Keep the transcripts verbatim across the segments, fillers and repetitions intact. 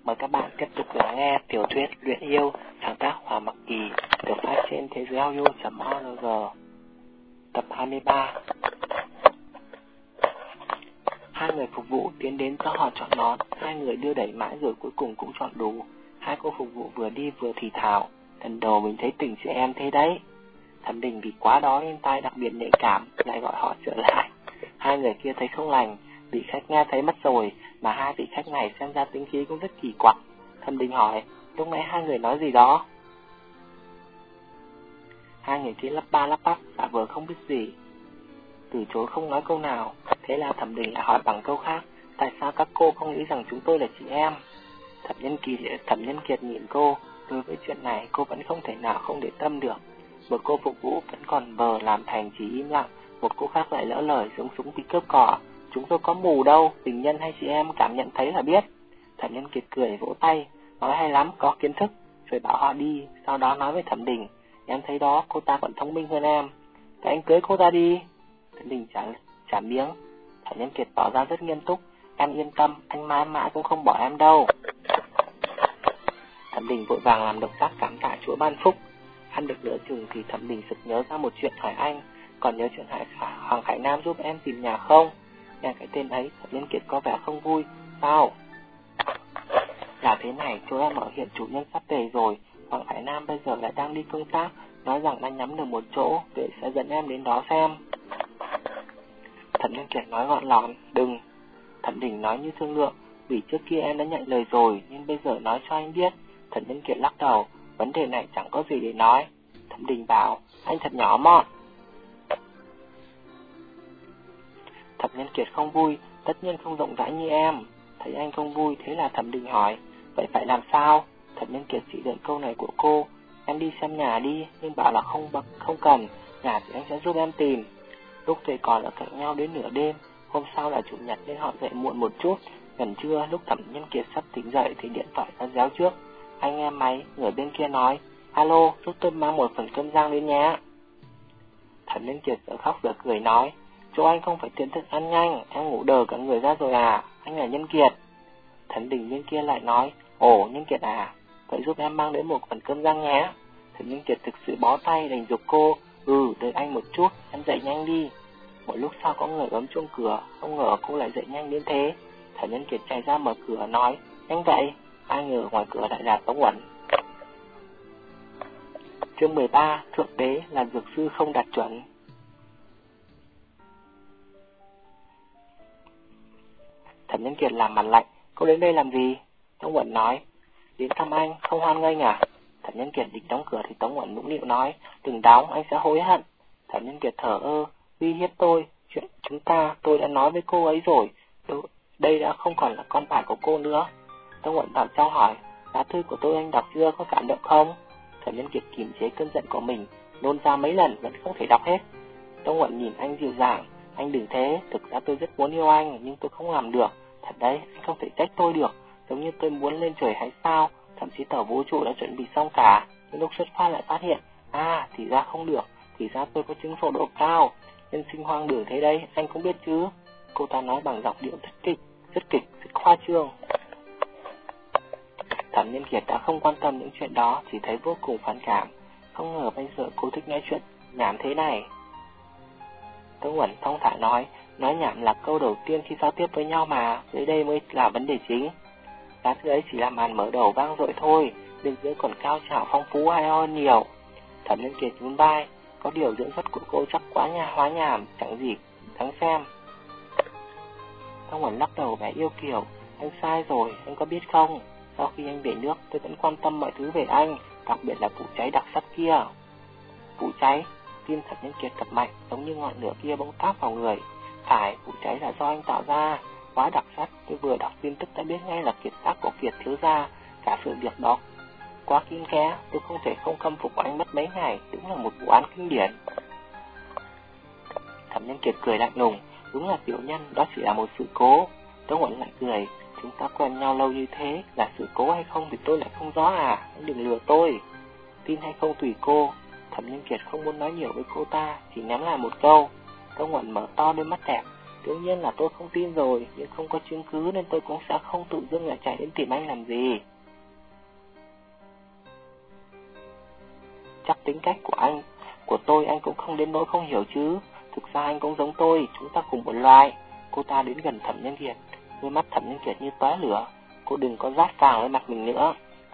Mời các bạn tiếp tục lắng nghe tiểu thuyết Luyện Yêu, sáng tác Hoàng Mặc Kỳ, được phát trên thế giới audio chấm org. Tập hai mươi ba. Hai người phục vụ tiến đến cho họ chọn nón. Hai người đưa đẩy mãi rồi cuối cùng cũng chọn đủ. Hai cô phục vụ vừa đi vừa thì thào: lần đầu mình thấy tình chị em thế đấy. Thẩm Đình vì quá đó nên tai đặc biệt nhạy cảm, lại gọi họ trở lại. Hai người kia thấy không lành, vị khách nghe thấy mất rồi, mà hai vị khách này xem ra tính khí cũng rất kỳ quặc. Thẩm Đình hỏi: lúc nãy hai người nói gì đó? Hai người kia lắp ba lắp bắp, giả vờ không biết gì, từ chối không nói câu nào. Thế là Thẩm Đình lại hỏi bằng câu khác: tại sao các cô không nghĩ rằng chúng tôi là chị em? Thẩm Nhân Kỳ, Thẩm Nhân Kiệt nhìn cô. Đối với chuyện này cô vẫn không thể nào không để tâm được. Một cô phục vụ vẫn còn vờ làm thành chỉ im lặng, một cô khác lại lỡ lời giống súng bị cướp cỏ: chúng tôi có mù đâu, tình nhân hay chị em cảm nhận thấy là biết. Thẩm Nhân Kiệt cười vỗ tay, nói hay lắm, có kiến thức, rồi bảo họ đi. Sau đó nói với Thẩm Đình: em thấy đó, cô ta còn thông minh hơn em, các anh cưới cô ta đi. Thẩm Đình trả, trả miếng. Thẩm Nhân Kiệt tỏ ra rất nghiêm túc: em yên tâm, anh mãi mãi cũng không bỏ em đâu. Thẩm Đình vội vàng làm động tác cảm tạ Chúa ban phúc. Ăn được nửa chừng thì Thẩm Đình sực nhớ ra một chuyện, hỏi anh: còn nhớ chuyện Hải Hoàng Khải Nam giúp em tìm nhà không? Nghe cái tên ấy, Thẩm Nhân Kiệt có vẻ không vui. Sao? Là thế này, chỗ em ở hiện chủ nhân sắp về rồi. Hoàng Khải Nam bây giờ lại đang đi công tác, nói rằng đang nhắm được một chỗ, để sẽ dẫn em đến đó xem. Thẩm Nhân Kiệt nói gọn lọn: đừng. Thẩm Đình nói như thương lượng: vì trước kia em đã nhận lời rồi, nhưng bây giờ nói cho anh biết. Thẩm Nhân Kiệt lắc đầu: vấn đề này chẳng có gì để nói. Thẩm Đình bảo: anh thật nhỏ mọn. Thẩm Nhân Kiệt không vui: tất nhiên không rộng rãi như em. Thấy anh không vui, thế là Thẩm Đình hỏi: vậy phải làm sao? Thẩm Nhân Kiệt chỉ đợi câu này của cô: em đi xem nhà đi, nhưng bảo là không không cần, nhà thì anh sẽ giúp em tìm. Lúc thầy còn ở cạnh nhau đến nửa đêm. Hôm sau là chủ nhật nên họ dậy muộn một chút. Gần trưa, lúc Thẩm Nhân Kiệt sắp tỉnh dậy thì điện thoại đã réo trước. Anh nghe máy, người bên kia nói: alo, giúp tôi mang một phần cơm rang đến nhé. Thẩm Nhân Kiệt giờ khóc giờ cười nói: chỗ anh không phải tiện thức ăn nhanh, em ngủ đờ cả người ra rồi à, anh là Nhân Kiệt. Thẩm Đình bên kia lại nói: ồ, Nhân Kiệt à, vậy giúp em mang đến một phần cơm rang nhé. Thẩm Nhân Kiệt thực sự bó tay, đành giục cô: ừ, đợi anh một chút, em dậy nhanh đi. Một lúc sau có người bấm chuông cửa, không ngờ cô lại dậy nhanh đến thế. Thẩm Nhân Kiệt chạy ra mở cửa nói: nhanh vậy. Ai ngờ ngoài cửa lại là Tống Uẩn. Chương mười ba. Thượng đế là dược sư không đạt chuẩn. Thẩm Nhân Kiệt làm mặt lạnh: cô đến đây làm gì? Tống Uẩn nói: đến thăm anh, không hoan nghênh à? Thẩm Nhân Kiệt định đóng cửa thì Tống Uẩn nũng nịu nói: đừng đóng, anh sẽ hối hận. Thẩm Nhân Kiệt thở ơ: uy hiếp tôi, chuyện chúng ta tôi đã nói với cô ấy rồi, đây đã không còn là con bài của cô nữa. Tống Uẩn bảo trong hỏi: lá thư của tôi anh đọc chưa, có cảm động không? Thẩm Nhân Kiệt kiềm chế cơn giận của mình, nôn ra mấy lần vẫn không thể đọc hết. Tống Uẩn nhìn anh dịu dàng: anh đừng thế, thực ra tôi rất muốn yêu anh, nhưng tôi không làm được. Thật đấy, anh không thể trách tôi được, giống như tôi muốn lên trời hay sao, thậm chí tàu vũ trụ đã chuẩn bị xong cả, nhưng lúc xuất phát lại phát hiện, à, thì ra không được, thì ra tôi có chứng phổ độ cao, nhân sinh hoang đường thế đấy, anh không biết chứ. Cô ta nói bằng giọng điệu rất kịch, rất kịch, rất khoa trương. Thẩm Nhân Kiệt đã không quan tâm những chuyện đó, chỉ thấy vô cùng phản cảm. Không ngờ bây giờ cô thích nói chuyện nhảm thế này. Tống Uẩn thong thả nói: nói nhảm là câu đầu tiên khi giao tiếp với nhau mà, dưới đây mới là vấn đề chính. Lá thư ấy chỉ là màn mở đầu vang dội thôi, bên dưới còn cao trào phong phú hay hơn nhiều. Thẩm Nhân Kiệt nhún vai: có điều diễn xuất của cô chắc quá nhà hóa nhảm, chẳng gì đáng xem. Tống Uẩn lắc đầu vẻ yêu kiều: anh sai rồi, anh có biết không? Sau khi anh về nước, tôi vẫn quan tâm mọi thứ về anh, đặc biệt là vụ cháy đặc sắc kia. Vụ cháy? Tim Thẩm Nhân Kiệt đập mạnh, giống như ngọn lửa kia bỗng táp vào người. Phải, vụ cháy là do anh tạo ra, quá đặc sắc, tôi vừa đọc tin tức đã biết ngay là kiệt tác của Kiệt thiếu gia. Cả sự việc đó quá kinh ké, tôi không thể không khâm phục anh mất mấy ngày, đúng là một vụ án kinh điển. Thẩm Nhân Kiệt cười lạnh lùng: đúng là tiểu nhân, đó chỉ là một sự cố. Tống Uẩn lại cười: chúng ta quen nhau lâu như thế, là sự cố hay không thì tôi lại không rõ à, anh đừng lừa tôi. Tin hay không tùy cô. Thẩm Nhân Kiệt không muốn nói nhiều với cô ta, chỉ ném lại một câu. Tống Uẩn mở to đôi mắt đẹp: Đương nhiên là tôi không tin rồi, nhưng không có chứng cứ nên tôi cũng sẽ không tự dưng lại chạy đến tìm anh làm gì. Chắc tính cách của anh, của tôi anh cũng không đến nỗi không hiểu chứ. Thực ra anh cũng giống tôi, chúng ta cùng một loài. Cô ta đến gần Thẩm Nhân Kiệt, đôi mắt Thẩm Nhân Kiệt như tóe lửa. Cô đừng có rát vàng lên mặt mình nữa.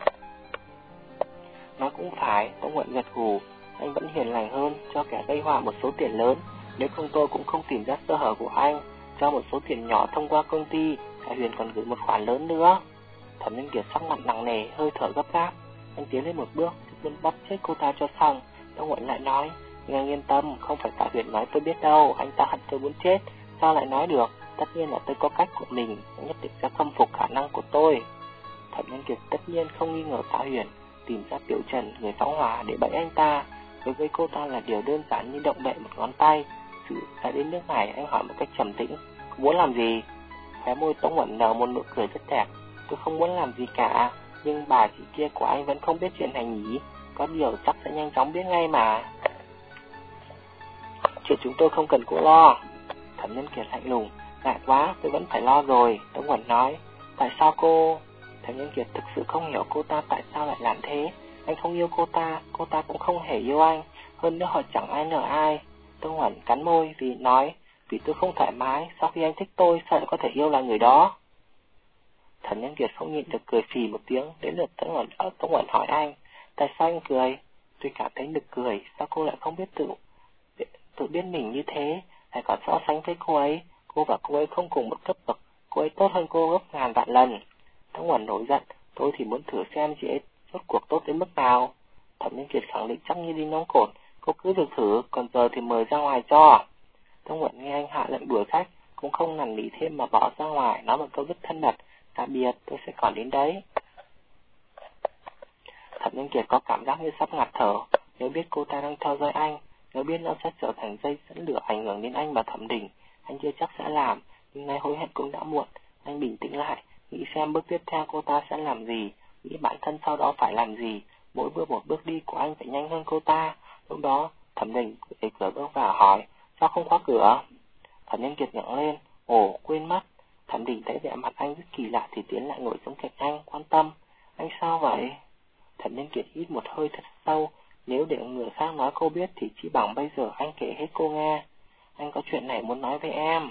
Nói cũng phải, Tống Uẩn gật gù. Anh vẫn hiền lành hơn, cho kẻ gây họa một số tiền lớn. Nếu không tôi cũng không tìm ra sơ hở của anh. Cho một số tiền nhỏ thông qua công ty, cả Huyền còn gửi một khoản lớn nữa. Thẩm Nhân Kiệt sắc mặt nặng nề, hơi thở gấp gáp. Anh tiến lên một bước, muốn bóp chết cô ta cho xong. Tống Uẩn lại nói, nhưng anh yên tâm, không phải Tạ Huyền nói tôi biết đâu, anh ta hận tôi muốn chết. Sao lại nói được? Tất nhiên là tôi có cách của mình, nhất định sẽ khâm phục khả năng của tôi. Thẩm Nhân Kiệt tất nhiên không nghi ngờ Tạ Huyền tìm ra Tiểu Trần, người phóng hỏa để bẫy anh ta. Đối với cô ta là điều đơn giản như động đậy một ngón tay. Sự đã đến nước này, anh hỏi một cách trầm tĩnh, cô muốn làm gì? Khóe môi Tống Uẩn nở một nụ cười rất đẹp. Tôi không muốn làm gì cả, nhưng bà chị kia của anh vẫn không biết chuyện này nhỉ? Có điều chắc sẽ nhanh chóng biết ngay mà. Chuyện chúng tôi không cần cô lo. Thẩm Nhân Kiệt lạnh lùng, ngại quá, tôi vẫn phải lo rồi. Tống Uẩn nói, tại sao cô? Thẩm Nhân Kiệt thực sự không hiểu cô ta tại sao lại làm thế. Anh không yêu cô ta, cô ta cũng không hề yêu anh. Hơn nữa họ chẳng ai nợ ai. Tống Uẩn cắn môi vì nói, vì tôi không thoải mái, sau khi anh thích tôi sao lại có thể yêu là người đó. Thẩm Nhân Kiệt không nhịn được cười phì một tiếng. Đến lượt Tống Uẩn, Tống Uẩn hỏi anh, tại sao anh cười? Tôi cảm thấy nực cười, sao cô lại không biết tự tự biết mình như thế, lại còn so sánh với cô ấy. Cô và cô ấy không cùng một cấp bậc, cô ấy tốt hơn cô gấp ngàn vạn lần. Tống Uẩn nổi giận, tôi thì muốn thử xem chị ấy rốt cuộc tốt đến mức nào. Thẩm Nhân Kiệt khẳng định chắc như đi nóng cột, cô cứ được thử, còn giờ thì mời ra ngoài cho. Tống Uẩn nghe anh hạ lệnh đuổi khách, cũng không nằn nỉ thêm mà bỏ ra ngoài, nói một câu rất thân mật, tạm biệt, tôi sẽ còn đến đấy. Thẩm Nhân Kiệt có cảm giác như sắp ngạt thở. Nếu biết cô ta đang theo dõi anh, nếu biết nó sẽ trở thành dây dẫn lửa ảnh hưởng đến anh và Thẩm Đình, anh chưa chắc sẽ làm, nhưng nay hối hận cũng đã muộn. Anh bình tĩnh lại, nghĩ xem bước tiếp theo cô ta sẽ làm gì, nghĩ bản thân sau đó phải làm gì. Mỗi bước một bước đi của anh phải nhanh hơn cô ta. Lúc đó Thẩm Đình đẩy cửa bước vào hỏi, sao không khóa cửa? Thẩm Nhân Kiệt ngẩng lên, ồ quên mất. Thẩm Đình thấy vẻ mặt anh rất kỳ lạ thì tiến lại ngồi xuống cạnh anh, quan tâm, anh sao vậy? Thẩm Nhân Kiệt hít một hơi thật sâu. Nếu để người khác nói cô biết thì chỉ bằng bây giờ anh kể hết cô nghe. Anh có chuyện này muốn nói với em.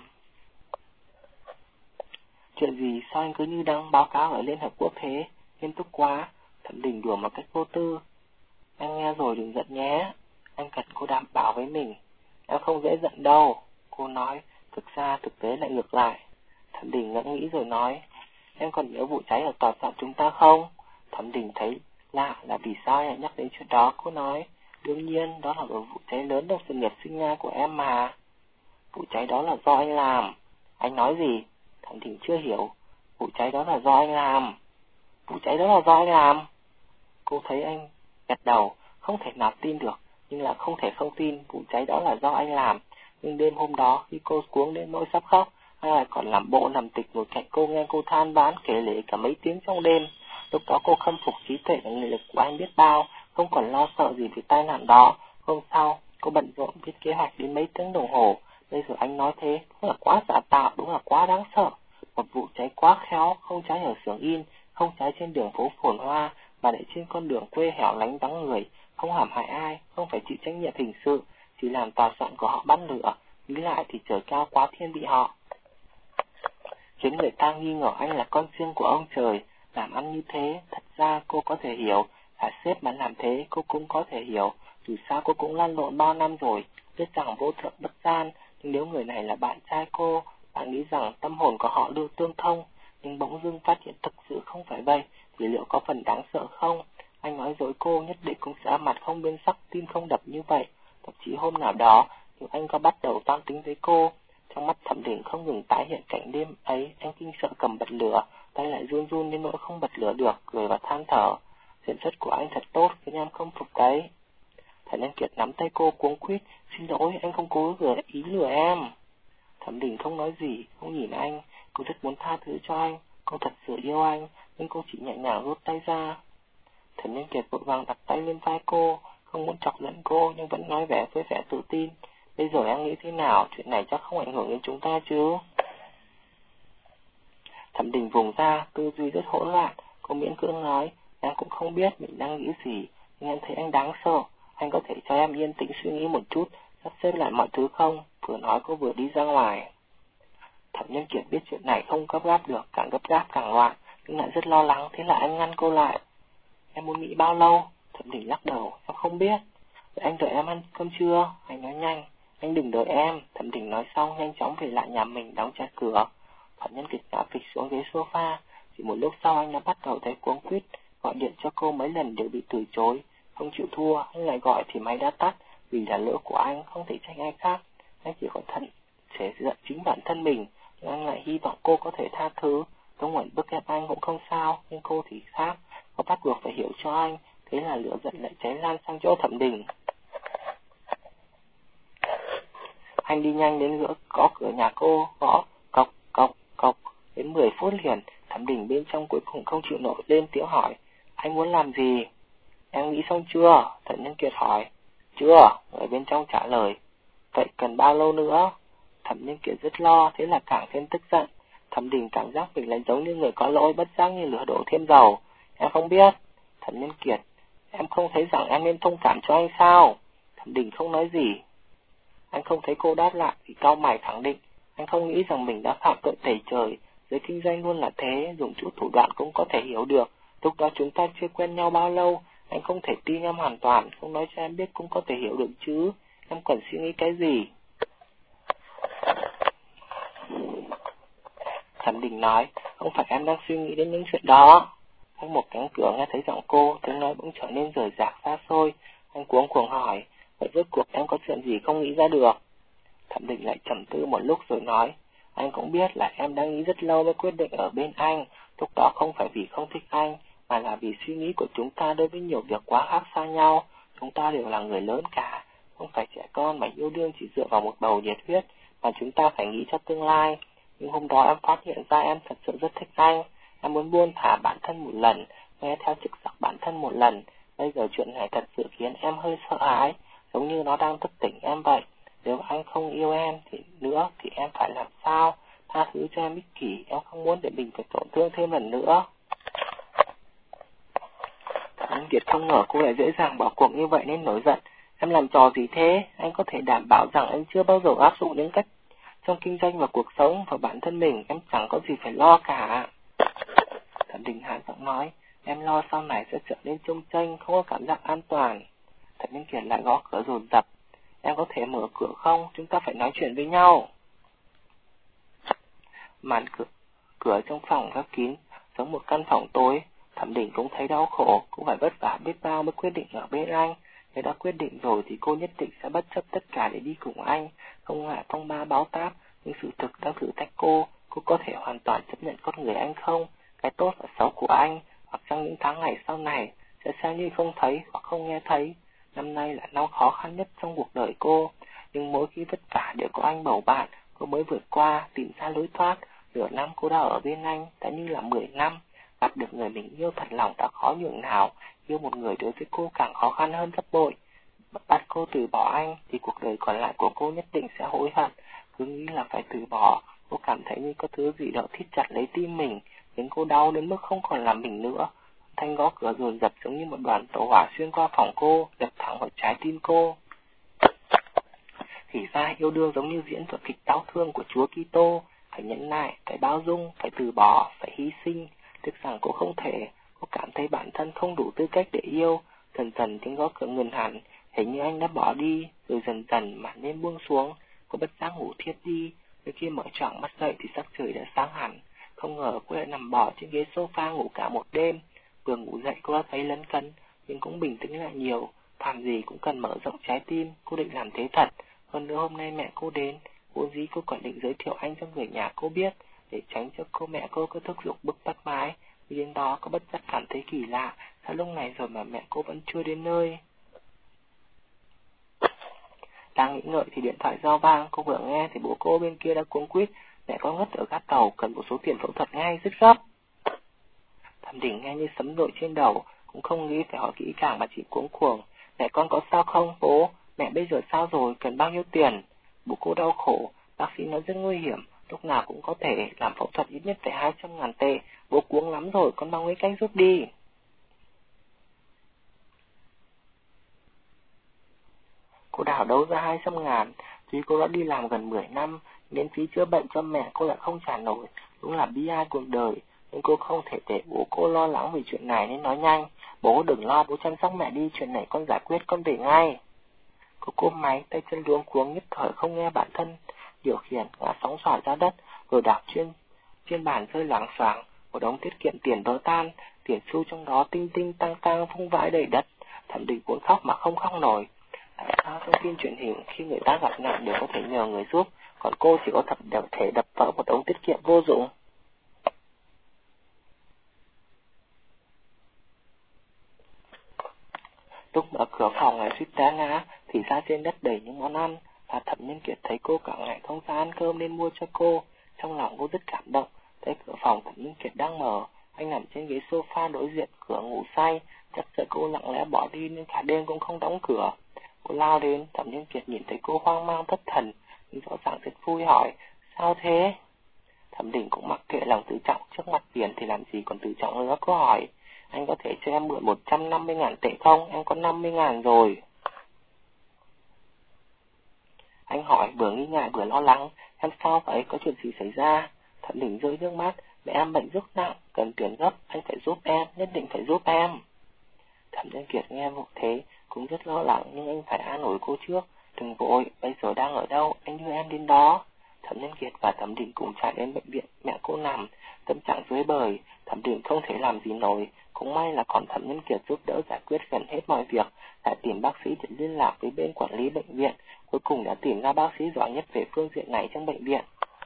Chuyện gì? Sao anh cứ như đang báo cáo ở Liên Hợp Quốc thế? Nghiêm túc quá. Thẩm Đình đùa một cách vô tư. Anh nghe rồi đừng giận nhé. Anh cần cô đảm bảo với mình. Em không dễ giận đâu. Cô nói. Thực ra thực tế lại ngược lại. Thẩm Đình ngẫm nghĩ rồi nói, em còn nhớ vụ cháy ở tòa soạn chúng ta không? Thẩm Đình thấy lạ là vì sao lại nhắc đến chuyện đó. Cô nói, đương nhiên đó là một vụ cháy lớn trong sự nghiệp sinh ra của em mà. Vụ cháy đó là do anh làm. Anh nói gì? Thẩm Đình chưa hiểu. Vụ cháy đó là do anh làm. Vụ cháy đó là do anh làm. Cô thấy anh gật đầu, không thể nào tin được, nhưng là không thể không tin vụ cháy đó là do anh làm. Nhưng đêm hôm đó khi cô cuống đến nỗi sắp khóc, anh lại còn làm bộ nằm tịch ngồi cạnh cô nghe cô than vãn kể lể cả mấy tiếng trong đêm. Lúc đó cô khâm phục trí tuệ và nghị lực của anh biết bao, không còn lo sợ gì về tai nạn đó. Hôm sau, cô bận rộn viết kế hoạch đến mấy tiếng đồng hồ. Bây giờ anh nói thế, đúng là quá giả tạo, đúng là quá đáng sợ. Một vụ cháy quá khéo, không cháy ở xưởng in, không cháy trên đường phố phồn hoa, mà lại trên con đường quê hẻo lánh vắng người, không hãm hại ai, không phải chịu trách nhiệm hình sự, chỉ làm tòa soạn của họ bắt lửa. Nghĩ lại thì trời cao quá thiên vị họ, khiến người ta nghi ngờ anh là con riêng của ông trời. Làm ăn như thế, thật ra cô có thể hiểu, là sếp mà làm thế cô cũng có thể hiểu. Dù sao cô cũng lăn lộn bao năm rồi, biết rằng vô thượng bất gian. Nhưng nếu người này là bạn trai cô, bạn nghĩ rằng tâm hồn của họ lưu tương thông, nhưng bỗng dưng phát hiện thực sự không phải vậy, thì liệu có phần đáng sợ không? Anh nói dối cô nhất định cũng sẽ mặt không biến sắc, tim không đập như vậy. Thậm chí hôm nào đó, nếu anh có bắt đầu toan tính với cô, trong mắt Thẩm Đình không ngừng tái hiện cảnh đêm ấy, anh kinh sợ cầm bật lửa, tay lại run run đến nỗi không bật lửa được, cười và than thở. Diễn xuất của anh thật tốt, khiến em không phục đấy. Thẩm Nhân Kiệt nắm tay cô cuống quýt, xin lỗi, anh không cố gắng ý lừa em. Thẩm Đình không nói gì, không nhìn anh, cô rất muốn tha thứ cho anh, cô thật sự yêu anh, nhưng cô chỉ nhẹ nhàng rút tay ra. Thẩm Nhân Kiệt vội vàng đặt tay lên vai cô, không muốn chọc giận cô nhưng vẫn nói vẻ với vẻ tự tin. Bây giờ em nghĩ thế nào, chuyện này chắc không ảnh hưởng đến chúng ta chứ? Thẩm Đình vùng ra, tư duy rất hỗn loạn. Cô miễn cưỡng nói, em cũng không biết mình đang nghĩ gì, nhưng em thấy anh đáng sợ. Anh có thể cho em yên tĩnh suy nghĩ một chút, sắp xếp lại mọi thứ không? Vừa nói cô vừa đi ra ngoài. Thẩm Nhân Kiệt biết chuyện này không gấp gáp được, càng gấp gáp càng loạn, nhưng lại rất lo lắng, thế là anh ngăn cô lại. Em muốn nghĩ bao lâu? Thẩm Đình lắc đầu, em không biết. Vậy anh đợi em ăn cơm chưa? Anh nói nhanh. Anh đừng đợi em. Thẩm Đình nói xong nhanh chóng về lại nhà mình, đóng chặt cửa. Thẩm Nhân Kiệt ngã phịch xuống ghế sofa. Chỉ một lúc sau anh đã bắt đầu thấy cuống quýt, gọi điện cho cô mấy lần đều bị từ chối. Không chịu thua, anh lại gọi thì máy đã tắt. Vì là lỗi của anh, không thể trách ai khác. Anh chỉ có thận sẽ giận chính bản thân mình, nhưng anh lại hy vọng cô có thể tha thứ. Tống Nguẩn bức ép anh cũng không sao, nhưng cô thì khác. Cô bắt buộc phải hiểu cho anh. Thế là lửa giận lại cháy lan sang chỗ Thẩm Đình. Anh đi nhanh đến gõ có cửa nhà cô, gõ cộc cộc cộc đến mười phút liền. Thẩm Đình bên trong cuối cùng không chịu nổi, lên tiếng hỏi, anh muốn làm gì? Em nghĩ xong chưa? Thẩm Nhân Kiệt hỏi. Chưa, người bên trong trả lời. Vậy cần bao lâu nữa? Thẩm Nhân Kiệt rất lo, thế là càng thêm tức giận. Thẩm Đình cảm giác mình lại giống như người có lỗi, bất giác như lửa đổ thêm dầu. Em không biết. Thẩm Nhân Kiệt, em không thấy rằng em nên thông cảm cho anh sao? Thẩm Đình không nói gì. Anh không thấy cô đáp lại thì cau mày khẳng định. Anh không nghĩ rằng mình đã phạm tội tẩy trời. Giới kinh doanh luôn là thế, dùng chút thủ đoạn cũng có thể hiểu được. Lúc đó chúng ta chưa quen nhau bao lâu, anh không thể tin em hoàn toàn, không nói cho em biết cũng có thể hiểu được chứ. Em cần suy nghĩ cái gì? Thẩm Đình nói, không phải em đang suy nghĩ đến những chuyện đó. Trong một cánh cửa nghe thấy giọng cô, tiếng nói bỗng trở nên rời rạc xa xôi. Anh cuống cuồng hỏi, vậy rốt cuộc em có chuyện gì không nghĩ ra được? Thẩm Đình lại trầm tư một lúc rồi nói, anh cũng biết là em đang nghĩ rất lâu mới quyết định ở bên anh. Lúc đó không phải vì không thích anh, mà là vì suy nghĩ của chúng ta đối với nhiều việc quá khác xa nhau. Chúng ta đều là người lớn cả, không phải trẻ con mà yêu đương chỉ dựa vào một bầu nhiệt huyết, mà chúng ta phải nghĩ cho tương lai. Nhưng hôm đó em phát hiện ra em thật sự rất thích anh. Em muốn buông thả bản thân một lần, nghe theo trực giác bản thân một lần. Bây giờ chuyện này thật sự khiến em hơi sợ hãi, giống như nó đang thức tỉnh em vậy. Nếu anh không yêu em thì nữa thì em phải làm sao? Tha thứ cho em ích kỷ, em không muốn để mình phải tổn thương thêm lần nữa. Anh Kiệt không ngờ cô lại dễ dàng bỏ cuộc như vậy nên nổi giận. Em làm trò gì thế? Anh có thể đảm bảo rằng anh chưa bao giờ áp dụng những cách trong kinh doanh và cuộc sống và bản thân mình, em chẳng có gì phải lo cả. Thẩm Đình hạ giọng nói, em lo sau này sẽ trở nên chông chênh, không có cảm giác an toàn. Thẩm Nhân Kiệt lại gõ cửa dồn dập. Em có thể mở cửa không? Chúng ta phải nói chuyện với nhau. Màn cửa, cửa trong phòng khép kín, giống một căn phòng tối. Thẩm Đình cũng thấy đau khổ, cũng phải vất vả biết bao mới quyết định ở bên anh. Nếu đã quyết định rồi thì cô nhất định sẽ bất chấp tất cả để đi cùng anh, không ngại phong ba báo táp. Nhưng sự thực đang thử thách cô, cô có thể hoàn toàn chấp nhận con người anh không? Cái tốt và xấu của anh, hoặc trong những tháng ngày sau này, sẽ xem như không thấy hoặc không nghe thấy. Năm nay là năm khó khăn nhất trong cuộc đời cô, nhưng mỗi khi vất vả đều có anh bầu bạn, cô mới vượt qua, tìm ra lối thoát. Nửa năm cô đã ở bên anh, đã như là mười năm. Gặp được người mình yêu thật lòng đã khó nhường nào, yêu một người đối với cô càng khó khăn hơn gấp bội. Bắt cô từ bỏ anh thì cuộc đời còn lại của cô nhất định sẽ hối hận. Cứ nghĩ là phải từ bỏ, cô cảm thấy như có thứ gì đó thít chặt lấy tim mình, khiến cô đau đến mức không còn làm mình nữa. Thanh gõ cửa dồn dập giống như một đoàn tàu hỏa xuyên qua phòng cô, đập thẳng vào trái tim cô. Thì ra yêu đương giống như diễn vở kịch đau thương của Chúa Kitô, phải nhẫn nại, phải bao dung, phải từ bỏ, phải hy sinh. Tiếc rằng cô không thể, cô cảm thấy bản thân không đủ tư cách để yêu. Dần dần tiếng gõ cửa ngừng hẳn, hình như anh đã bỏ đi, rồi dần dần màn đêm buông xuống, cô bất giác ngủ thiếp đi. Tới khi mở choàng mắt dậy thì sắc trời đã sáng hẳn. Không ngờ cô lại nằm bò trên ghế sofa ngủ cả một đêm. Vừa ngủ dậy cô đã thấy lấn cấn, nhưng cũng bình tĩnh lại nhiều. Làm gì cũng cần mở rộng trái tim, cô định làm thế thật. Hơn nữa hôm nay mẹ cô đến, vốn dĩ cô còn định giới thiệu anh cho người nhà cô biết, để tránh cho cô mẹ cô có thúc giục bức bách mái. Vì đến đó cô bất giác cảm thấy kỳ lạ, sao lúc này rồi mà mẹ cô vẫn chưa đến nơi. Đang nghĩ ngợi thì điện thoại reo vang, cô vừa nghe thì bố cô bên kia đã cuống quýt, mẹ con ngất ở gác tàu, cần một số tiền phẫu thuật ngay, rất gấp. Thẩm Đình nghe như sấm rội trên đầu, cũng không nghĩ phải hỏi kỹ càng mà chỉ cuống cuồng. Mẹ con có sao không bố? Mẹ bây giờ sao rồi, cần bao nhiêu tiền? Bố cô đau khổ, bác sĩ nói rất nguy hiểm, lúc nào cũng có thể làm phẫu thuật, ít nhất phải hai trăm ngàn tệ. Bố cuống lắm rồi, con mau nghĩ cách giúp đi. Cô đào đâu ra hai trăm ngàn, tuy cô đã đi làm gần mười năm, miễn phí chữa bệnh cho mẹ cô lại không trả nổi, đúng là bi ai cuộc đời. Nhưng cô không thể để bố cô lo lắng vì chuyện này nên nói nhanh: bố đừng lo, bố chăm sóc mẹ đi, chuyện này con giải quyết, con về ngay. Cô cốp máy, tay chân luống cuống, nhất thời không nghe bản thân điều khiển, ngã sóng xoài ra đất, rồi đạp chuyên trên bàn rơi loảng xoảng, một đống tiết kiệm tiền vỡ tan, tiền xu trong đó tinh tinh tăng tăng vung vãi đầy đất. Thẩm Định muốn khóc mà không khóc nổi. Tại sao trong phim truyền hình khi người ta gặp nạn đều có thể nhờ người giúp, còn cô chỉ có thập thể đập vỡ một đống tiết kiệm vô dụng? Lúc mở cửa phòng lại suýt té ngã thì ra trên đất đầy những món ăn, và Thẩm Nhân Kiệt thấy cô cả ngày không ra ăn cơm nên mua cho cô. Trong lòng cô rất cảm động. Thấy cửa phòng Thẩm Nhân Kiệt đang mở, anh nằm trên ghế sofa đối diện cửa ngủ say, chắc sợ cô lặng lẽ bỏ đi nên cả đêm cũng không đóng cửa. Cô lao đến, Thẩm Nhân Kiệt nhìn thấy cô hoang mang thất thần, nhưng rõ ràng rất vui, hỏi: sao thế? Thẩm Định cũng mặc kệ lòng tự trọng, trước mặt tiền thì làm gì còn tự trọng nữa. Cô hỏi: anh có thể cho em mượn một trăm năm mươi ngàn tệ không? Em có năm mươi ngàn rồi. Anh hỏi vừa nghi ngại vừa lo lắng: em sao vậy, có chuyện gì xảy ra? Thẩm Định rơi nước mắt: mẹ em bệnh rất nặng, cần tiền gấp, anh phải giúp em, nhất định phải giúp em. Thẩm Nhân Kiệt nghe vụ thế cũng rất lo lắng, nhưng anh phải an ủi cô trước: đừng vội, bây giờ đang ở đâu, anh đưa em đến đó. Thẩm Nhân Kiệt và Thẩm Định cùng chạy đến bệnh viện mẹ cô nằm, tâm trạng rối bời. Thẩm Định không thể làm gì nổi, cũng may là còn Thẩm Nhân Kiệt giúp đỡ giải quyết gần hết mọi việc, lại tìm bác sĩ để liên lạc với bên quản lý bệnh viện, cuối cùng đã tìm ra bác sĩ giỏi nhất về phương diện này trong bệnh viện.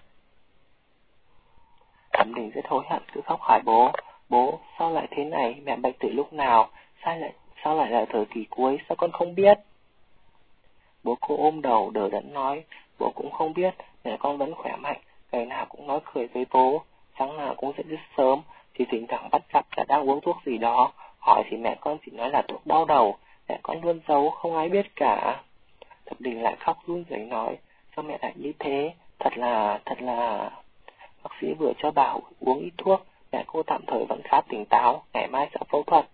Thẩm Định rất hối hận, cứ khóc hỏi bố: bố, sao lại thế này, mẹ bệnh từ lúc nào, sao lại sao lại là thời kỳ cuối, sao con không biết? Bố cô ôm đầu đờ đẫn nói: bố cũng không biết, mẹ con vẫn khỏe mạnh, ngày nào cũng nói cười với bố, sáng nào cũng dậy rất sớm, thì thỉnh thoảng bắt gặp là đang uống thuốc gì đó, hỏi thì mẹ con chỉ nói là thuốc đau đầu, mẹ con luôn giấu, không ai biết cả. Thẩm Định lại khóc run rẩy nói: sao mẹ lại như thế, thật là, thật là... Bác sĩ vừa cho bà uống ít thuốc, mẹ cô tạm thời vẫn khá tỉnh táo, ngày mai sẽ phẫu thuật.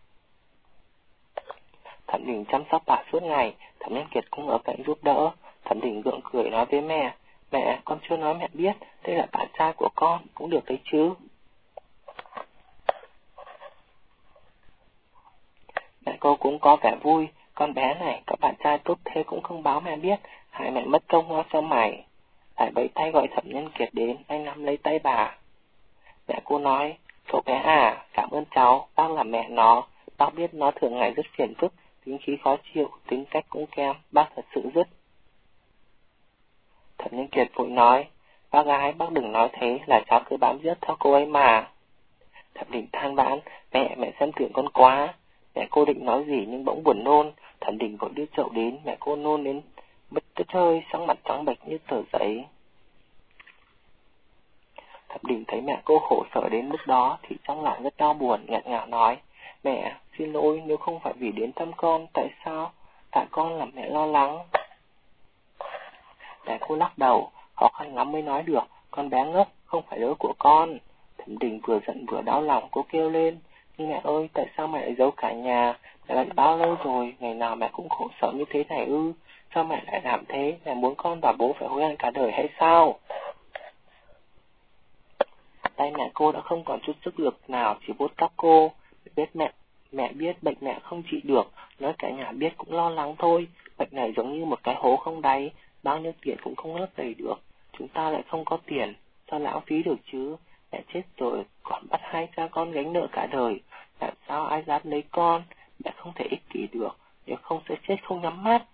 Thẩm Định chăm sóc bà suốt ngày, Thẩm Nhân Kiệt cũng ở cạnh giúp đỡ. Thẩm Định gượng cười nói với mẹ: mẹ, con chưa nói mẹ biết, đây là bạn trai của con, cũng được đấy chứ. Mẹ cô cũng có vẻ vui: con bé này, có bạn trai tốt thế cũng không báo mẹ biết, hại mẹ mất công lo cho mày. Lại vẫy tay gọi Thẩm Nhân Kiệt đến, anh nắm lấy tay bà. Mẹ cô nói: cậu bé à, cảm ơn cháu, bác là mẹ nó, bác biết nó thường ngày rất phiền phức, tính khí khó chịu, tính cách cũng kém, bác thật sự rất. Thẩm Nhân Kiệt vội nói: bác gái, bác đừng nói thế, là cháu cứ bám giết theo cô ấy mà. Thẩm Định than vãn: mẹ, mẹ xem thường con quá. Mẹ cô định nói gì nhưng bỗng buồn nôn. Thẩm Định vội đưa chậu đến, mẹ cô nôn đến bứt tứt hơi, sắc mặt trắng bệch như tờ giấy. Thẩm Định thấy mẹ cô khổ sở đến mức đó thì trong lòng rất đau buồn, nghẹn ngào nói: mẹ, xin lỗi, nếu không phải vì đến thăm con, tại sao? Tại con làm mẹ lo lắng. Mẹ cô lắc đầu, khó khăn lắm mới nói được: con bé ngốc, không phải lỗi của con. Thẩm Định vừa giận vừa đau lòng, cô kêu lên: nhưng mẹ ơi, tại sao mẹ lại giấu cả nhà? Mẹ bệnh bao lâu rồi, ngày nào mẹ cũng khổ sở như thế này ư? Sao mẹ lại làm thế? Mẹ muốn con và bố phải hối hận cả đời hay sao? Tay mẹ cô đã không còn chút sức lực nào, chỉ vuốt tóc cô. Biết mẹ, mẹ biết bệnh mẹ không trị được, nói cả nhà biết cũng lo lắng thôi. Bệnh này giống như một cái hố không đáy, bao nhiêu tiền cũng không lấp đầy được. Chúng ta lại không có tiền, sao lãng phí được chứ? Mẹ chết rồi, còn bắt hai cha con gánh nợ cả đời. Làm sao ai dám lấy con? Mẹ không thể ích kỷ được, nếu không sẽ chết không nhắm mắt.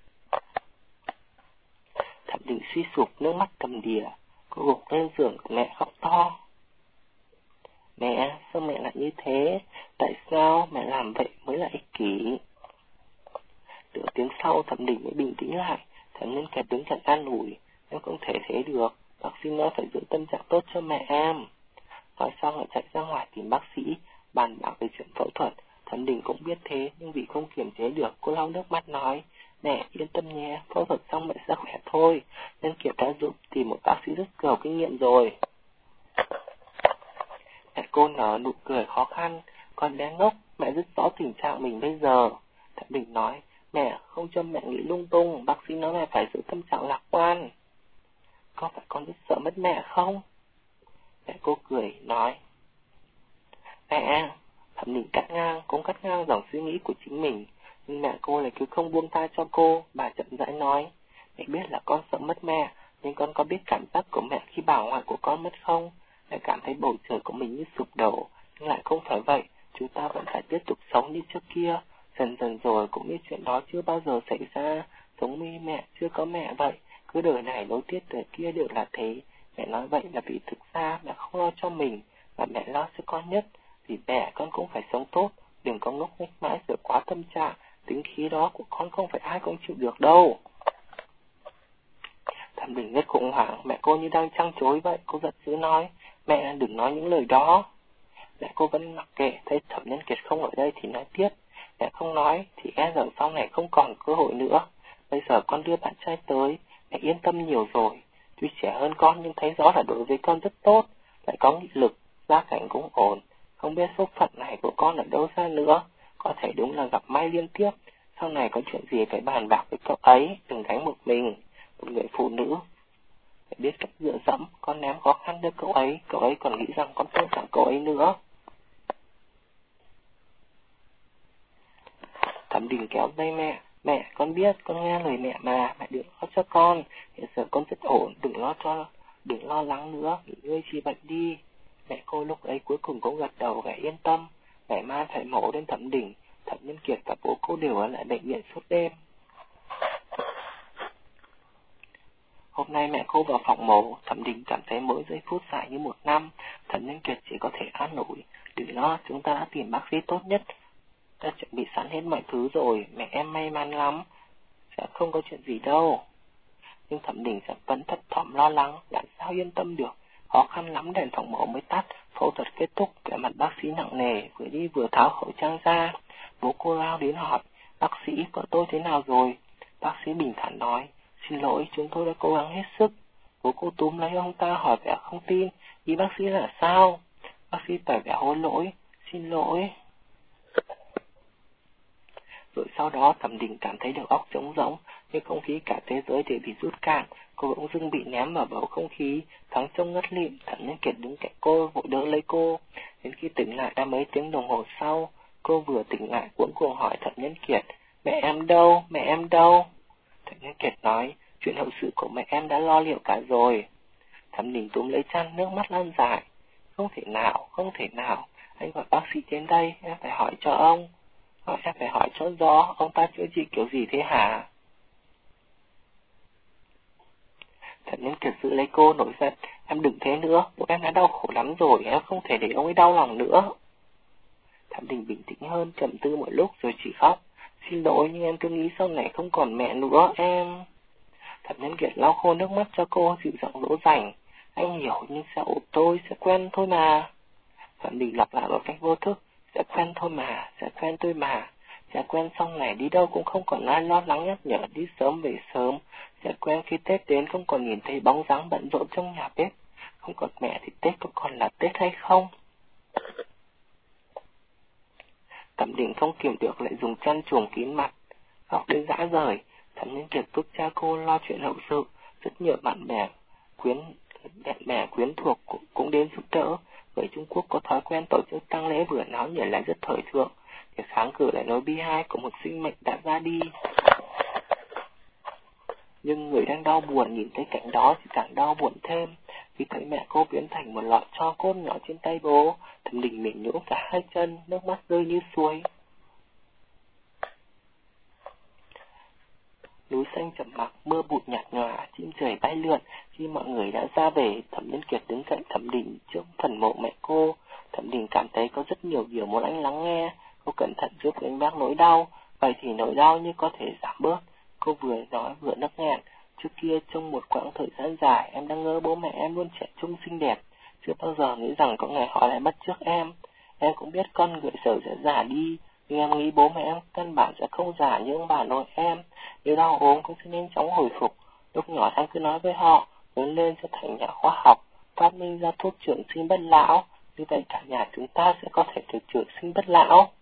Thẩm Định suy sụp, nước mắt cầm đìa. Cô gục lên giường của mẹ khóc to: mẹ, sao mẹ lại như thế? Tại sao mẹ làm vậy mới là ích kỷ? Nửa tiếng sau Thẩm Định mới bình tĩnh lại. Thẩm Nhân Kiệt đứng cạnh an ủi: em không thể thế được, bác sĩ nói phải giữ tâm trạng tốt cho mẹ em. Nói xong lại chạy ra ngoài tìm bác sĩ, bàn bạc về chuyện phẫu thuật. Thẩm Định cũng biết thế, nhưng vì không kiềm chế được, cô lau nước mắt nói: Mẹ yên tâm nhé, phẫu thuật xong mẹ sẽ khỏe thôi. Nhân Kiệt đã giúp tìm một bác sĩ rất giàu kinh nghiệm rồi. Mẹ cô nở nụ cười khó khăn. Con bé ngốc, mẹ rất rõ tình trạng mình bây giờ. Thẩm Đình nói, mẹ không cho mẹ nghĩ lung tung, bác sĩ nói mẹ phải giữ tâm trạng lạc quan. Có phải con rất sợ mất mẹ không? Mẹ cô cười, nói. Mẹ, Thẩm Đình cắt ngang, cũng cắt ngang dòng suy nghĩ của chính mình. Nhưng mẹ cô lại cứ không buông tha cho cô. Bà chậm rãi nói, mẹ biết là con sợ mất mẹ, nhưng con có biết cảm giác của mẹ khi bà ngoại của con mất không? Mẹ cảm thấy bầu trời của mình như sụp đổ, nhưng lại không phải vậy. Chúng ta vẫn phải tiếp tục sống như trước kia. Dần dần rồi cũng như chuyện đó chưa bao giờ xảy ra. Giống như mẹ chưa có mẹ vậy. Cứ đời này nối tiếp đời kia đều là thế. Mẹ nói vậy là vì thực ra mẹ không lo cho mình, mà mẹ lo cho con nhất. Vì mẹ con cũng phải sống tốt. Đừng có ngốc nghếch mãi rồi quá tâm trạng. Tính khí đó của con không phải ai cũng chịu được đâu. Thẩm Đình rất khủng hoảng. Mẹ cô như đang trăng chối vậy. Cô giận dữ nói, mẹ đừng nói những lời đó. Mẹ cô vẫn mặc kệ. Thấy Thẩm Nhân Kiệt không ở đây thì nói tiếp, mẹ không nói thì e rằng sau này không còn cơ hội nữa. Bây giờ con đưa bạn trai tới, mẹ yên tâm nhiều rồi. Tuy trẻ hơn con nhưng thấy rõ là đối với con rất tốt, lại có nghị lực, gia cảnh cũng ổn. Không biết số phận này của con ở đâu ra nữa. Có thể đúng là gặp may liên tiếp. Sau này có chuyện gì phải bàn bạc với cậu ấy. Đừng gánh một mình. Một người phụ nữ phải biết cách dựa dẫm. Con ném khó khăn cho cậu ấy, cậu ấy còn nghĩ rằng con tôn trọng cậu ấy nữa. Thẩm Đình kéo tay mẹ. Mẹ, con biết, con nghe lời mẹ mà. Mẹ đừng lo cho con. Hiện giờ con rất ổn. Đừng lo cho Đừng lo lắng nữa. Nghỉ ngơi trị bệnh đi. Mẹ cô lúc ấy cuối cùng cũng gật đầu vẻ yên tâm. Ngày mai phải mổ đến Thẩm Đình. Thẩm Nhân Kiệt và bố cô đều ở lại bệnh viện suốt đêm. Hôm nay mẹ cô vào phòng mổ. Thẩm Đình cảm thấy mỗi giây phút dài như một năm. Thẩm Nhân Kiệt chỉ có thể an ủi. Đừng lo, chúng ta đã tìm bác sĩ tốt nhất. Ta chuẩn bị sẵn hết mọi thứ rồi. Mẹ em may mắn lắm. Sẽ không có chuyện gì đâu. Nhưng Thẩm Đình vẫn thấp thỏm lo lắng. Làm sao yên tâm được. Khó khăn lắm đèn phòng mổ mới tắt. Phẫu thuật kết thúc. Vẻ mặt bác sĩ nặng nề. Vừa đi vừa tháo khẩu trang ra. Bố cô lao đến hỏi, bác sĩ, vợ tôi thế nào rồi? Bác sĩ bình thản nói, xin lỗi, chúng tôi đã cố gắng hết sức. Bố cô túm lấy ông ta hỏi vẻ không tin, ý bác sĩ là sao? Bác sĩ tỏ vẻ hối lỗi, xin lỗi. Rồi sau đó Thẩm Đình cảm thấy đầu óc trống rỗng, như không khí cả thế giới đều bị rút cạn. Cô bỗng dưng bị ném vào bầu không khí, thoáng trông ngất lịm. Thẩm Nhân Kiệt đứng cạnh cô, vội đỡ lấy cô. Đến khi tỉnh lại đã mấy tiếng đồng hồ sau, cô vừa tỉnh lại cuống cuồng hỏi Thẩm Nhân Kiệt, mẹ em đâu, mẹ em đâu? Thẩm Nhân Kiệt nói, chuyện hậu sự của mẹ em đã lo liệu cả rồi. Thẩm Đình túm lấy chăn, nước mắt lan dài. Không thể nào, không thể nào, anh gọi bác sĩ đến đây, em phải hỏi cho ông. Hỏi em phải hỏi cho rõ, ông ta chữa trị kiểu gì thế hả? Thẩm Nhân Kiệt giữ lấy cô nổi giận, em đừng thế nữa, bố em đã đau khổ lắm rồi, em không thể để ông ấy đau lòng nữa. Thẩm Đình bình tĩnh hơn, trầm tư một lúc rồi chỉ khóc. Xin lỗi nhưng em cứ nghĩ sau này không còn mẹ nữa, em... Thẩm Nhân Kiệt lau khô nước mắt cho cô, dịu giọng dỗ dành. Anh hiểu nhưng sẽ ổn thôi, sẽ quen thôi mà. Thẩm Đình lặp lại một cách vô thức, sẽ quen thôi mà, sẽ quen thôi mà. Sẽ quen xong này đi đâu cũng không còn ai lo lắng nhắc nhở đi sớm về sớm. Sẽ quen khi Tết đến không còn nhìn thấy bóng dáng bận rộn trong nhà bếp. Không còn mẹ thì Tết có còn là Tết hay không? Thẩm Đình không kiềm được lại dùng chăn chuồng kín mặt, khóc đến rã rời. Thẩm Nhân Kiệt giúp cha cô lo chuyện hậu sự, rất nhiều bạn bè quyến bạn bè quyến thuộc cũng, cũng đến giúp đỡ. Người Trung Quốc có thói quen tổ chức tang lễ vừa náo nhiệt lại rất thời thượng, để kháng cự lại nỗi bi ai của một sinh mệnh đã ra đi. Nhưng người đang đau buồn nhìn thấy cảnh đó thì càng đau buồn thêm. Khi thấy mẹ cô biến thành một lọ tro cốt nhỏ trên tay bố, Thẩm Đình mềm nhũn cả hai chân, nước mắt rơi như suối. Núi xanh trầm mặc, mưa bụi nhạt nhòa, chim trời bay lượn. Khi mọi người đã ra về, Thẩm Nhân Kiệt đứng cạnh Thẩm Đình trước phần mộ mẹ cô. Thẩm Đình cảm thấy có rất nhiều điều muốn anh lắng nghe. Cô cẩn thận giúp anh bác nỗi đau, vậy thì nỗi đau như có thể giảm bớt. Cô vừa nói vừa nấc nghẹn. Trước kia trong một quãng thời gian dài, em đang ngỡ bố mẹ em luôn trẻ trung xinh đẹp. Chưa bao giờ nghĩ rằng có ngày họ lại mất trước em. Em cũng biết con người giờ sẽ già đi, Nhưng em nghĩ bố mẹ em căn bản sẽ không giả như ông bà nội em. Nếu đau ốm cũng sẽ nhanh chóng hồi phục. Lúc nhỏ em cứ nói với họ, lớn lên sẽ thành nhà khoa học, phát minh ra thuốc trường sinh bất lão. Như vậy cả nhà chúng ta sẽ có thể được trường sinh bất lão.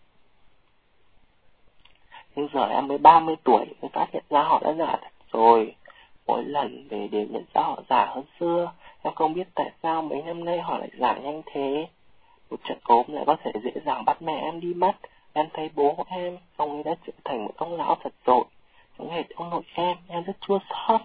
Nhưng giờ em mới ba mươi tuổi mới phát hiện ra họ đã già thật rồi. Mỗi lần về đều nhận ra họ già hơn xưa. Em không biết tại sao mấy năm nay họ lại già nhanh thế. Một trận ốm lại có thể dễ dàng bắt mẹ em đi mất. Em thấy bố của em, ông ấy đã trở thành một ông lão thật rồi. Giống hệt ông nội em, em rất chua xót.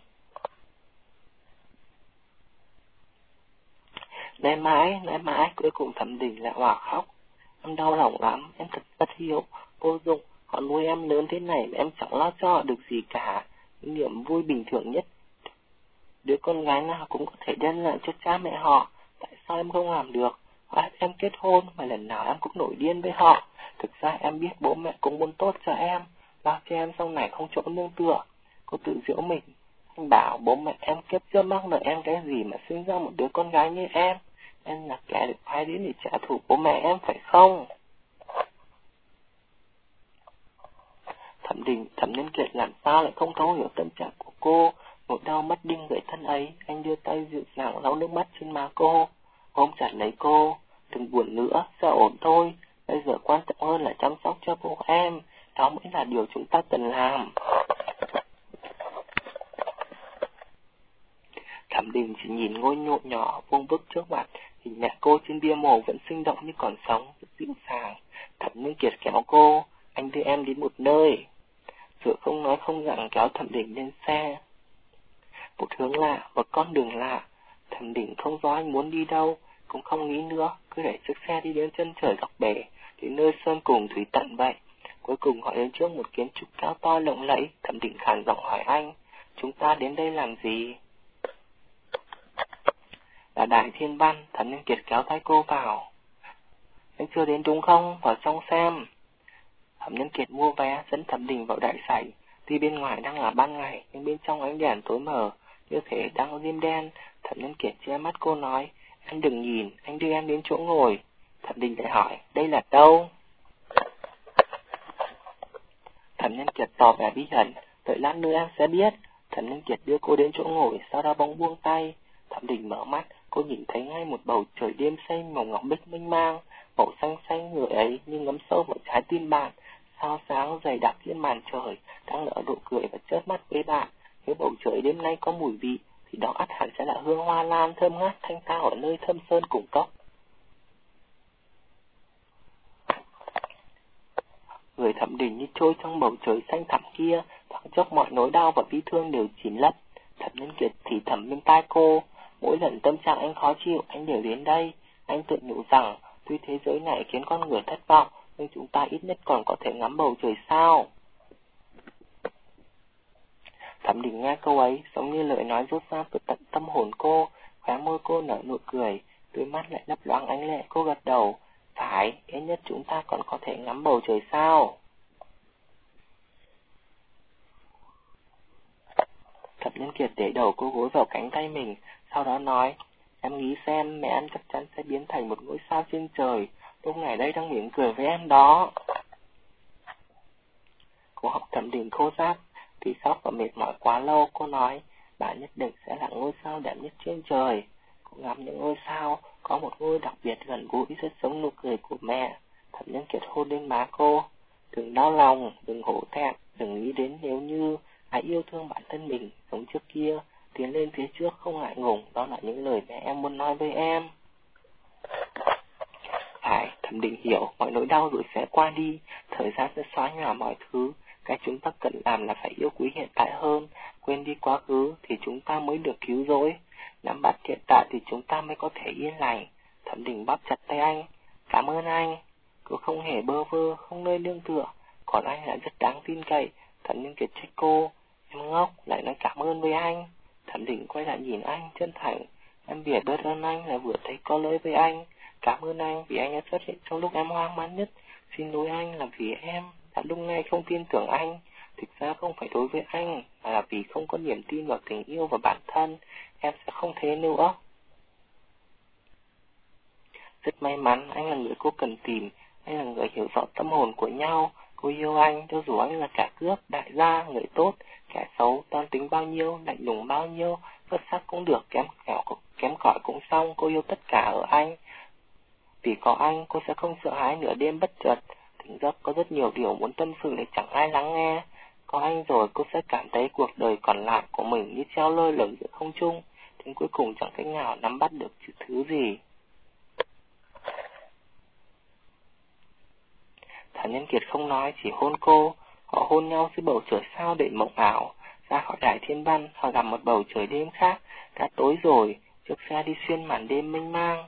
Nói mãi, nói mãi, cuối cùng Thẩm Đình lại òa khóc. Em đau lòng lắm, em thật bất hiếu, vô dụng. Họ nuôi em lớn thế này mà em chẳng lo cho được gì cả. Những niềm vui bình thường nhất đứa con gái nào cũng có thể đem lại cho cha mẹ họ. Tại sao em không làm được? Hoặc em kết hôn mà lần nào em cũng nổi điên với họ. Thực ra em biết bố mẹ cũng muốn tốt cho em, lo cho em sau này không chỗ nương tựa. Cô tự giễu mình. Anh bảo bố mẹ em kiếp trước mắc nợ em cái gì mà sinh ra một đứa con gái như em. Em là kẻ được phái đến để trả thù bố mẹ em phải không? Thẩm Đình, Thẩm Nhân Kiệt làm sao lại không thấu hiểu tâm trạng của cô. Nỗi đau mất đi người thân ấy, anh đưa tay dịu dàng lau nước mắt trên má cô, ôm chặt lấy cô. Đừng buồn nữa, sẽ ổn thôi. Bây giờ quan trọng hơn là chăm sóc cho bố em. Đó mới là điều chúng ta cần làm. Thẩm Đình chỉ nhìn ngôi nhộ nhỏ vuông vức trước mặt, hình mẹ cô trên bia mộ vẫn sinh động như còn sống, rất dịu dàng. Thẩm Nhân Kiệt kéo cô, anh đưa em đến một nơi. Rồi không nói không rằng kéo Thẩm Đình lên xe. Một hướng lạ, một con đường lạ. Thẩm Đình không rõ anh muốn đi đâu, cũng không nghĩ nữa, cứ đẩy chiếc xe đi đến chân trời góc bể, đến nơi sơn cùng thủy tận vậy. Cuối cùng họ đến trước một kiến trúc cao to lộng lẫy. Thẩm Đình khàn giọng hỏi anh, chúng ta đến đây làm gì? Là Đại Thiên Văn. Thẩm Nhân Kiệt kéo tay cô vào. Anh chưa đến đúng không? Vào trong xem. Thẩm Nhân Kiệt mua vé dẫn Thẩm Đình vào đại sảnh. Tuy bên ngoài đang là ban ngày, nhưng bên trong ánh đèn tối mờ, như thể đang diêm đen. Thẩm Nhân Kiệt che mắt cô nói, anh đừng nhìn, anh đưa em đến chỗ ngồi. Thẩm Đình lại hỏi, đây là đâu? Thẩm Nhân Kiệt tỏ vẻ bí ẩn, đợi lát nữa em sẽ biết. Thẩm Nhân Kiệt đưa cô đến chỗ ngồi, sau đó bỗng buông tay. Thẩm Đình mở mắt, cô nhìn thấy ngay một bầu trời đêm xanh màu ngọc bích mênh mang, màu xanh xanh người ấy như ngấm sâu vào trái tim bạn. Sao sáng dày đặc trên màn trời đang nở nụ cười và chớp mắt với bạn. Nếu bầu trời đêm nay có mùi vị thì đó ắt hẳn sẽ là hương hoa lan thơm ngát thanh tao ở nơi thâm sơn cùng cốc. Người Thẩm Đình như trôi trong bầu trời xanh thẳm kia, thoáng chốc mọi nỗi đau và bi thương đều chìm lấp. Thẩm Nhân Kiệt thì thầm bên tai cô, mỗi lần tâm trạng anh khó chịu, anh đều đến đây. Anh tự nhủ rằng, tuy thế giới này khiến con người thất vọng, nhưng chúng ta ít nhất còn có thể ngắm bầu trời sao. Thẩm Đình nghe câu ấy, giống như lời nói rút ra từ tận tâm hồn cô, khóe môi cô nở nụ cười, đôi mắt lại lấp loáng ánh lệ. Cô gật đầu, phải, ít nhất chúng ta còn có thể ngắm bầu trời sao. Thẩm Nhân Kiệt để đầu cô gối vào cánh tay mình, sau đó nói, em nghĩ xem mẹ em chắc chắn sẽ biến thành một ngôi sao trên trời, lúc này đây đang mỉm cười với em đó. Cô học Thẩm Đình khô ráp, vì sốc và mệt mỏi quá lâu, cô nói, bạn nhất định sẽ là ngôi sao đẹp nhất trên trời. Cô ngắm những ngôi sao, có một ngôi đặc biệt gần gũi rất giống nụ cười của mẹ. Thẩm Nhân Kiệt hôn lên má cô, đừng đau lòng, đừng hổ thẹn, đừng nghĩ đến nếu như hãy yêu thương bản thân mình giống trước kia, tiến lên phía trước không ngại ngùng, đó là những lời mẹ em muốn nói với em. Phải, Thẩm Định hiểu, mọi nỗi đau rồi sẽ qua đi, thời gian sẽ xóa nhòa mọi thứ. Cái chúng ta cần làm là phải yêu quý hiện tại hơn, quên đi quá khứ thì chúng ta mới được cứu rỗi. Nắm bắt hiện tại thì chúng ta mới có thể yên lành. Thẩm Định bóp chặt tay anh, cảm ơn anh. Cô không hề bơ vơ, không nơi nương tựa, còn anh lại rất đáng tin cậy. Thẩm Nhân Kiệt trách cô, em ngốc, lại nói cảm ơn với anh. Thẩm Định quay lại nhìn anh, chân thành, em biết biết ơn anh là vừa thấy có lỗi với anh. Cảm ơn anh vì anh đã xuất hiện trong lúc em hoang mang nhất. Xin lỗi anh là vì em đã lúc này không tin tưởng anh. Thực ra không phải đối với anh, mà là vì không có niềm tin vào tình yêu và bản thân. Em sẽ không thế nữa. Rất may mắn anh là người cô cần tìm. anh là người hiểu rõ tâm hồn của nhau. Cô yêu anh, cho dù anh là kẻ cướp, đại gia, người tốt, kẻ xấu, toan tính bao nhiêu, lạnh lùng bao nhiêu, xuất sắc cũng được, kém kẹo, kém cỏi cũng xong, cô yêu tất cả ở anh. Vì có anh, cô sẽ không sợ hãi nửa đêm bất chợt, tỉnh giấc có rất nhiều điều muốn tâm sự để chẳng ai lắng nghe. Có anh rồi, cô sẽ cảm thấy cuộc đời còn lại của mình như treo lơ lửng giữa không trung, đến cuối cùng chẳng cách nào nắm bắt được thứ gì. Thẩm Nhân Kiệt không nói, chỉ hôn cô. Họ hôn nhau dưới bầu trời sao để mộng ảo. Ra khỏi đài thiên văn, họ gặp một bầu trời đêm khác. Đã tối rồi, chiếc xe đi xuyên màn đêm mênh mang.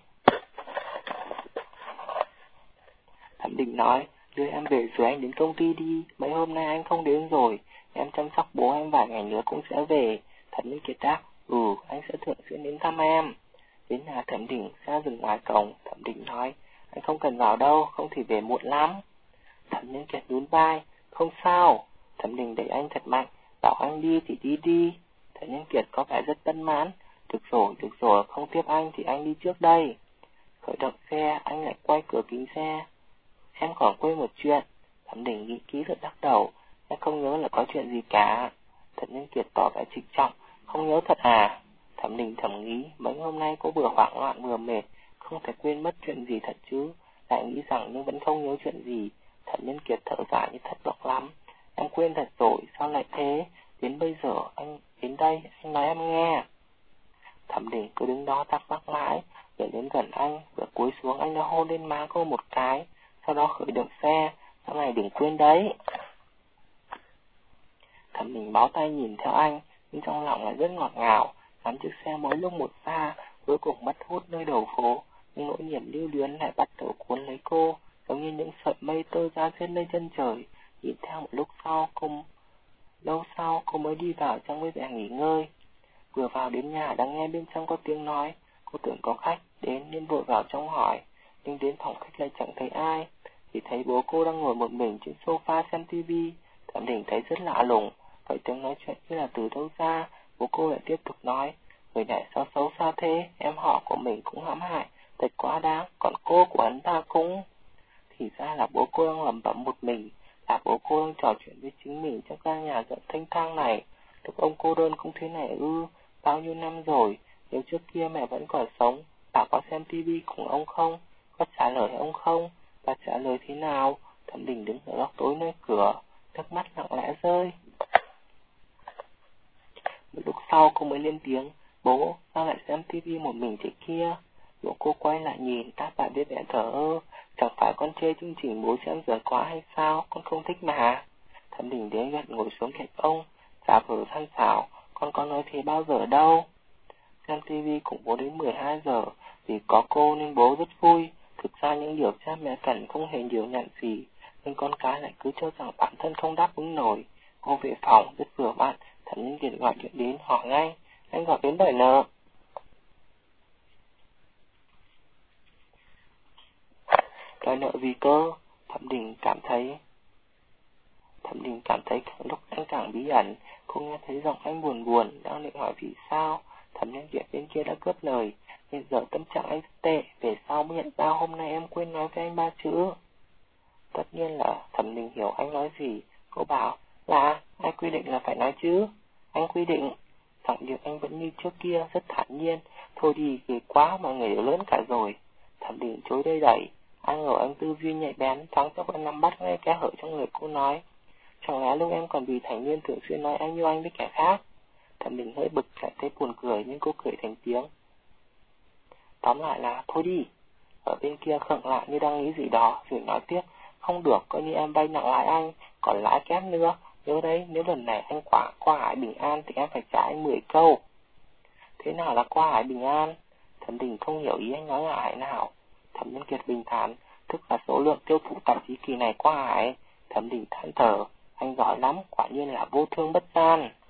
Thẩm Đình nói, đưa em về rồi anh đến công ty đi. Mấy hôm nay anh không đến rồi, em chăm sóc bố em vài ngày nữa cũng sẽ về. Thẩm Nhân Kiệt đáp, ừ, anh sẽ thường xuyên đến thăm em. Đến nhà Thẩm Đình, xe dừng ngoài cổng. Thẩm Đình nói, anh không cần vào đâu, không thì về muộn lắm. Thẩm Nhân Kiệt nhún vai, không sao. Thẩm Đình đẩy anh thật mạnh, bảo anh đi thì đi đi. Thẩm Nhân Kiệt có vẻ rất bất mãn, được rồi, được rồi, không tiếp anh thì anh đi trước đây. Khởi động xe, anh lại quay cửa kính xe. Em còn quên một chuyện. Thẩm Đình nghĩ kỹ rồi lắc đầu, em không nhớ là có chuyện gì cả. Thẩm Nhân Kiệt tỏ vẻ trịnh trọng, không nhớ thật à? Thẩm Đình thầm nghĩ, mấy hôm nay cô vừa hoảng loạn vừa mệt, không thể quên mất chuyện gì thật chứ. Lại nghĩ rằng nhưng vẫn không nhớ chuyện gì. Thẩm Nhân Kiệt thở dài như thất vọng lắm. Em quên thật rồi, sao lại thế? Đến bây giờ anh đến đây, anh nói em nghe. Thẩm Đình cứ đứng đó thắc mắc mãi, rồi đến gần anh, vừa cúi xuống anh đã hôn lên má cô một cái, sau đó khởi động xe. Sau này đừng quên đấy. Thẩm Đình bó tay nhìn theo anh, nhưng trong lòng lại rất ngọt ngào. Ngắm chiếc xe mỗi lúc một xa, cuối cùng mất hút nơi đầu phố, nhưng nỗi niềm lưu luyến lại bắt đầu cuốn lấy cô, giống như những sợi mây tơ ra trên nơi chân trời. Nhìn theo một lúc sau, cô lâu sau cô mới đi vào trong với vẻ nghỉ ngơi. Vừa vào đến nhà đã nghe bên trong có tiếng nói, cô tưởng có khách đến nên vội vào trong hỏi, nhưng đến phòng khách lại chẳng thấy ai, chỉ thấy bố cô đang ngồi một mình trên sofa xem tivi. Thẩm Đình thấy rất lạ lùng, vậy tiếng nói chuyện như là từ đâu ra. Bố cô lại tiếp tục nói, người này sao xấu xa thế, em họ của mình cũng hãm hại, thật quá đáng, còn cô của hắn ta cũng... Thì ra là bố cô đang lẩm bẩm một mình, là bố cô đang trò chuyện với chính mình trong căn nhà rộng thanh thang này. Lúc ông cô đơn cũng thế này ư? Bao nhiêu năm rồi, nếu trước kia mẹ vẫn còn sống, bà có xem tivi cùng ông không? Có trả lời ông không? Bà trả lời thế nào? Thẩm Đình đứng ở góc tối nơi cửa, nước mắt lặng lẽ rơi. Một lúc sau cô mới lên tiếng, bố, sao lại xem tivi một mình thế kia? Bố cô quay lại nhìn, đáp lại với vẻ thờ ơ, chẳng phải con chê chương trình bố xem giờ quá hay sao, con không thích mà. Thẩm Đình đến gần ngồi xuống cạnh ông, giả vờ than xảo, con có nói thế bao giờ đâu. Xem tivi cùng bố đến mười hai giờ, vì có cô nên bố rất vui. Thực ra những điều cha mẹ cần không hề nhiều nhận gì, nhưng con cái lại cứ cho rằng bản thân không đáp ứng nổi. Cô về phòng rất vừa bạn, Thẩm Nhân Kiệt gọi điện đến hỏi ngay, anh gọi đến đòi nợ. Đòi nợ vì cơ? Thẩm Đình cảm thấy Thẩm Đình cảm thấy càng lúc anh càng bí ẩn. Cô nghe thấy giọng anh buồn buồn, đang định hỏi vì sao. Thẩm Nhân Kiệt bên kia đã cướp lời, hiện giờ tâm trạng anh rất tệ, về sau mới nhận ra hôm nay em quên nói với anh ba chữ. Tất nhiên là Thẩm Đình hiểu anh nói gì. Cô bảo là ai quy định là phải nói chứ? Anh quy định. Giọng điệu anh vẫn như trước kia, rất thản nhiên. Thôi đi, ghê quá, mọi người đều lớn cả rồi. Thẩm Đình chối đây đẩy. Ai ngờ anh tư duy nhạy bén, thoáng chốc anh nắm bắt ngay kẽ hở trong người cô nói. Chẳng lẽ lúc em còn vì thành niên thường xuyên nói anh yêu anh với kẻ khác? Thẩm Đình hơi bực, lại thấy buồn cười nhưng cô cười thành tiếng. Tóm lại là thôi đi. Ở bên kia khựng lại như đang nghĩ gì đó, rồi nói tiếp, không được, coi như em vay nặng lãi anh, còn lãi kép nữa. Nhớ đấy, nếu lần này anh quả qua Hải Bình An thì em phải trả anh mười câu. Thế nào là qua Hải Bình An? Thẩm Đình không hiểu ý anh nói là Hải nào. Thẩm Nhân Kiệt bình thản, tức là số lượng tiêu thụ tạp chí kỳ này qua Hải. Thẩm Đình than thở, anh giỏi lắm, quả nhiên là vô thương bất gian.